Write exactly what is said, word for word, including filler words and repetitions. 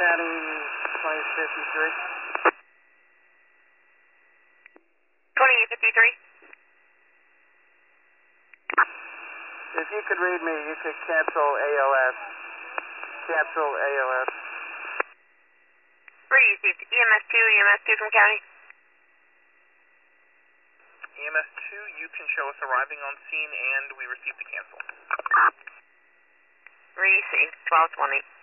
County, twenty fifty-three. twenty fifty-three. If you could read me, you could cancel A L S. Cancel A L S. Received. E M S two, E M S two from county. E M S two, you can show us arriving on scene and we received the cancel. Received. twelve twenty.